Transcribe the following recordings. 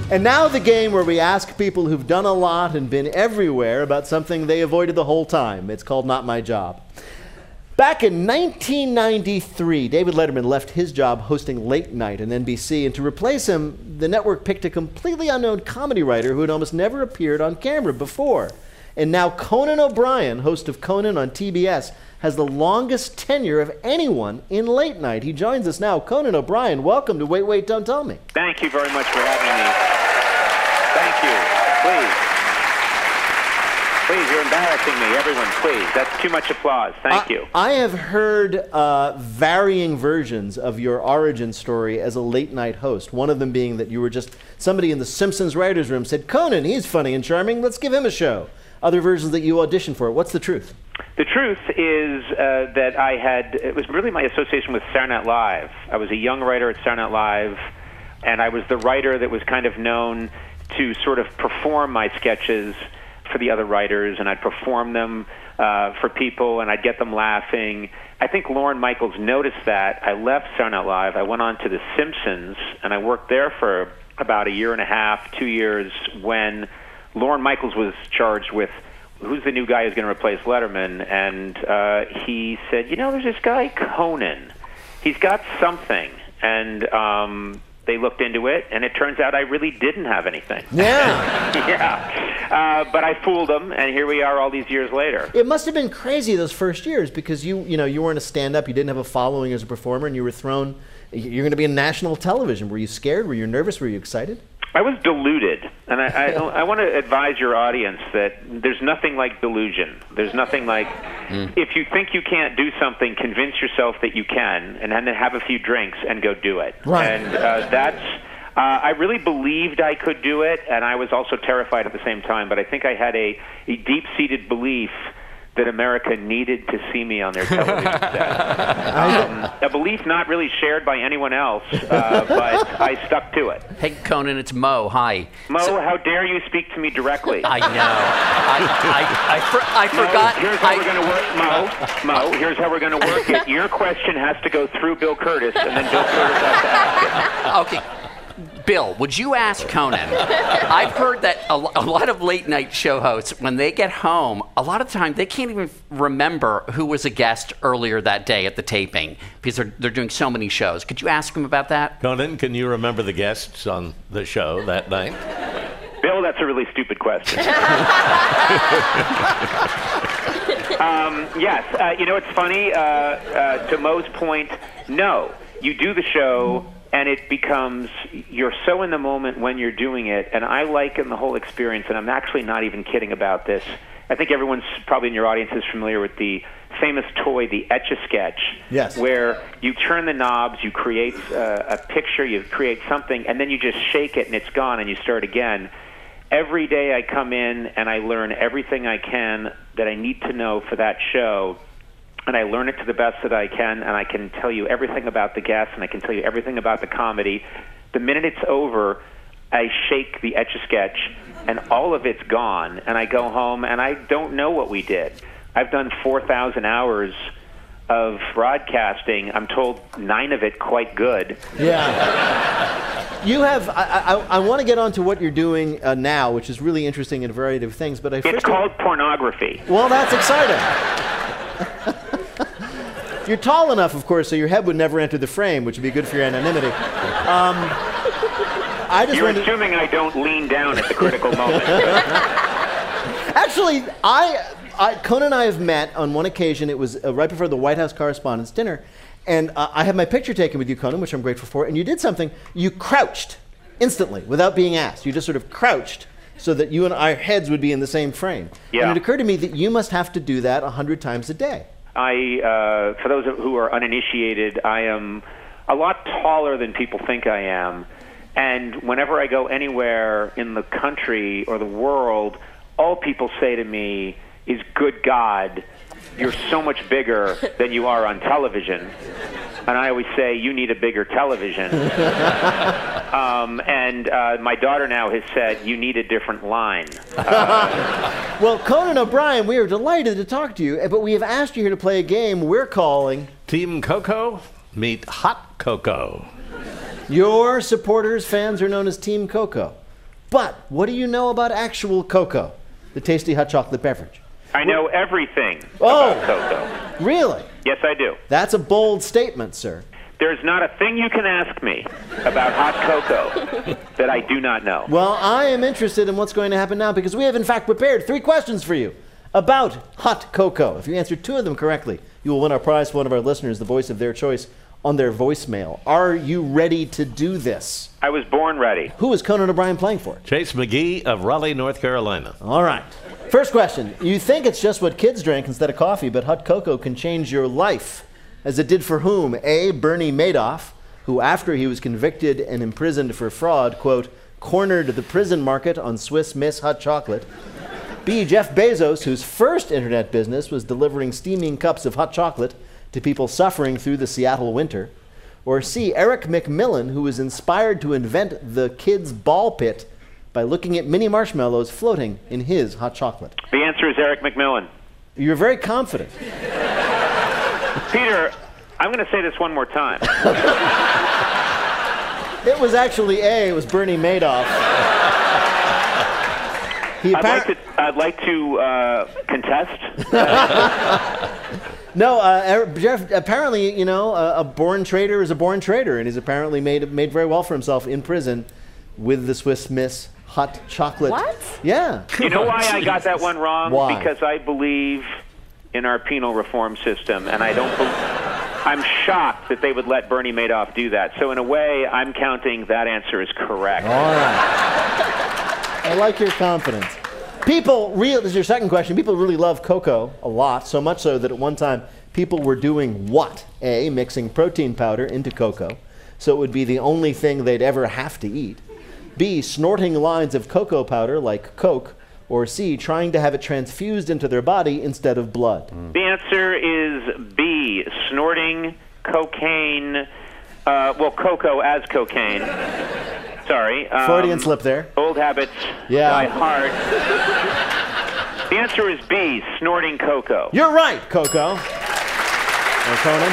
And now the game where we ask people who've done a lot and been everywhere about something they avoided the whole time. It's called Not My Job. Back in 1993, David Letterman left his job hosting Late Night on NBC, and to replace him, the network picked a completely unknown comedy writer who had almost never appeared on camera before. And now Conan O'Brien, host of Conan on TBS, has the longest tenure of anyone in Late Night. He joins us now. Conan O'Brien, welcome to Wait, Wait, Don't Tell Me. Thank you very much for having me. Thank you. Please, you're embarrassing me. Everyone, please. That's too much applause. Thank you. I have heard varying versions of your origin story as a late night host. One of them being that you were just somebody in the Simpsons writers' room said, Conan, he's funny and charming. Let's give him a show. Other versions that you auditioned for. What's the truth? The truth is that it was really my association with Saturday Night Live. I was a young writer at Saturday Night Live, and I was the writer that was kind of known to sort of perform my sketches for the other writers, and I'd perform them for people, and I'd get them laughing. I think Lorne Michaels noticed that. I left Saturday Night Live. I went on to The Simpsons, and I worked there for about a year and a half, 2 years, when Lorne Michaels was charged with who's the new guy who's going to replace Letterman, and he said, there's this guy, Conan. He's got something, and they looked into it, and it turns out I really didn't have anything. Yeah. Yeah. But I fooled them, and here we are all these years later. It must have been crazy those first years because you weren't a stand-up, you didn't have a following as a performer, and you were thrown, you're going to be in national television. Were you scared? Were you nervous? Were you excited? I was deluded, and I want to advise your audience that there's nothing like delusion. There's nothing like if you think you can't do something, convince yourself that you can, and then have a few drinks and go do it. Right. And I really believed I could do it, and I was also terrified at the same time, but I think I had a deep-seated belief that America needed to see me on their television set. A belief not really shared by anyone else, but I stuck to it. Hey, Conan, it's Mo. Hi. Mo, how dare you speak to me directly? I know. I forgot. Here's how we're going to work, Mo, here's how we're going to work it. Your question has to go through Bill Curtis, and then Bill Curtis has to ask it. Okay. Bill, would you ask Conan? I've heard that a lot of late night show hosts, when they get home, a lot of the time they can't even remember who was a guest earlier that day at the taping because they're doing so many shows. Could you ask them about that? Conan, can you remember the guests on the show that night? Bill, that's a really stupid question. Yes. It's funny. To Mo's point, no. You do the show, and it becomes, you're so in the moment when you're doing it, and I liken the whole experience, and I'm actually not even kidding about this. I think everyone's probably in your audience is familiar with the famous toy, the Etch-a-Sketch, yes, where you turn the knobs, you create a picture, you create something, and then you just shake it, and it's gone, and you start again. Every day I come in, and I learn everything I can that I need to know for that show, and I learn it to the best that I can, and I can tell you everything about the guests, and I can tell you everything about the comedy. The minute it's over, I shake the Etch-a-Sketch, and all of it's gone, and I go home, and I don't know what we did. I've done 4,000 hours of broadcasting. I'm told 9 of it quite good. Yeah. You have, I want to get on to what you're doing now, which is really interesting in a variety of things, but It's called pornography. Well, that's exciting. You're tall enough, of course, so your head would never enter the frame, which would be good for your anonymity. You're assuming I don't lean down at the critical moment. Actually, Conan and I have met on one occasion. It was right before the White House Correspondents' Dinner, and I had my picture taken with you, Conan, which I'm grateful for, and you did something. You crouched instantly, without being asked. You just sort of crouched so that you and our heads would be in the same frame. Yeah. And it occurred to me that you must have to do that 100 times a day. For those who are uninitiated, I am a lot taller than people think I am. And whenever I go anywhere in the country or the world, all people say to me is, good God, you're so much bigger than you are on television. And I always say, you need a bigger television. And my daughter now has said, you need a different line. Well, Conan O'Brien, we are delighted to talk to you, but we have asked you here to play a game we're calling Team Coco meet Hot Coco. Your supporters, fans, are known as Team Coco. But what do you know about actual cocoa, the tasty hot chocolate beverage? I know everything about cocoa. Really? Yes, I do. That's a bold statement, sir. There's not a thing you can ask me about hot cocoa that I do not know. Well, I am interested in what's going to happen now because we have, in fact, prepared 3 questions for you about hot cocoa. If you answer 2 of them correctly, you will win our prize for one of our listeners, the voice of their choice, on their voicemail. Are you ready to do this? I was born ready. Who is Conan O'Brien playing for? Chase McGee of Raleigh, North Carolina. All right. First question. You think it's just what kids drink instead of coffee, but hot cocoa can change your life. As it did for whom? A, Bernie Madoff, who after he was convicted and imprisoned for fraud, quote, cornered the prison market on Swiss Miss hot chocolate. B, Jeff Bezos, whose first internet business was delivering steaming cups of hot chocolate to people suffering through the Seattle winter. Or C, Eric McMillan, who was inspired to invent the kids' ball pit by looking at mini marshmallows floating in his hot chocolate. The answer is Eric McMillan. You're very confident. Peter, I'm going to say this one more time. It was actually A, it was Bernie Madoff. I'd like to contest. No, Jeff, apparently, a born trader is a born trader, and he's apparently made very well for himself in prison with the Swiss Miss hot chocolate. What? Yeah. You know why I got that one wrong? Why? Because I believe in our penal reform system, and I'm shocked that they would let Bernie Madoff do that. So in a way, I'm counting that answer is correct. All right. I like your confidence. This is your second question. People really love cocoa a lot, so much so that at one time people were doing what? A, mixing protein powder into cocoa, so it would be the only thing they'd ever have to eat. B, snorting lines of cocoa powder like Coke. Or C, trying to have it transfused into their body instead of blood. The answer is B, snorting cocaine, cocoa as cocaine. Sorry. Freudian slip there. Old habits die hard. The answer is B, snorting cocoa. You're right, Coco. Or Conan.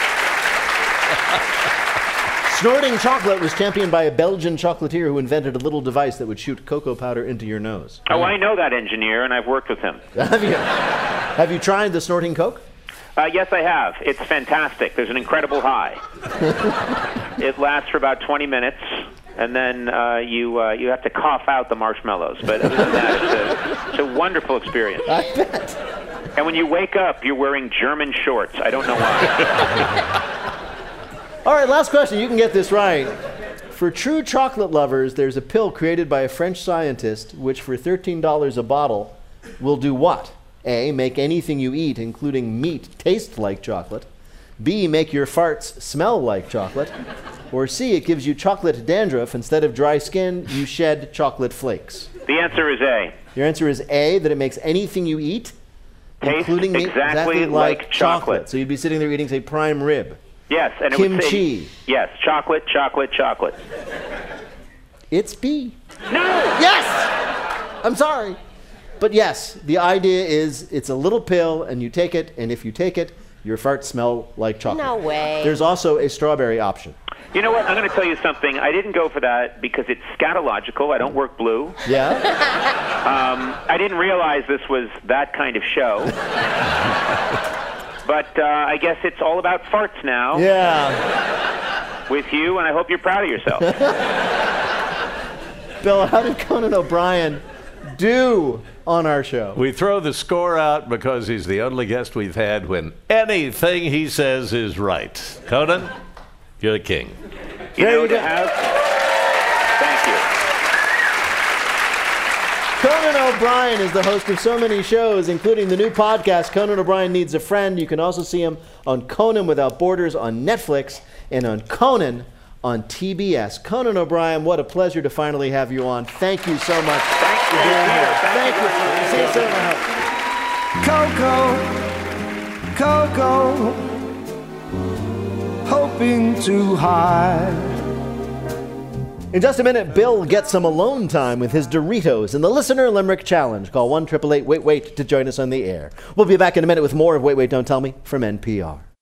Snorting chocolate was championed by a Belgian chocolatier who invented a little device that would shoot cocoa powder into your nose. Oh, I know that engineer, and I've worked with him. Have you tried the snorting Coke? Yes, I have. It's fantastic. There's an incredible high. It lasts for about 20 minutes, and then you have to cough out the marshmallows. But other than that, it's a wonderful experience. I bet. And when you wake up, you're wearing German shorts. I don't know why. All right, last question. You can get this right. For true chocolate lovers, there's a pill created by a French scientist which for $13 a bottle will do what? A, make anything you eat, including meat, taste like chocolate. B, make your farts smell like chocolate. Or C, it gives you chocolate dandruff. Instead of dry skin, you shed chocolate flakes. The answer is A. Your answer is A, that it makes anything you eat, Taste including meat, exactly like chocolate. So you'd be sitting there eating, say, prime rib. Yes, and it would say, kimchi. Yes, chocolate, chocolate, chocolate. It's B. No! Yes! I'm sorry. But yes, the idea is it's a little pill, and you take it, and if you take it, your farts smell like chocolate. No way. There's also a strawberry option. You know what? I'm going to tell you something. I didn't go for that because it's scatological. I don't work blue. Yeah? I didn't realize this was that kind of show. But I guess it's all about farts now. Yeah. With you, and I hope you're proud of yourself. Bill, how did Conan O'Brien do on our show? We throw the score out because he's the only guest we've had when anything he says is right. Conan, you're the king. You There know you go. to have. Thank you. Conan O'Brien is the host of so many shows, including the new podcast, Conan O'Brien Needs a Friend. You can also see him on Conan Without Borders on Netflix and on Conan on TBS. Conan O'Brien, what a pleasure to finally have you on. Thank you so much for being here. Thank you. See you soon, I hope. Cocoa, hoping to hide. In just a minute, Bill gets some alone time with his Doritos in the Listener Limerick Challenge. Call 1-888-WAIT-WAIT to join us on the air. We'll be back in a minute with more of Wait, Wait, Don't Tell Me from NPR.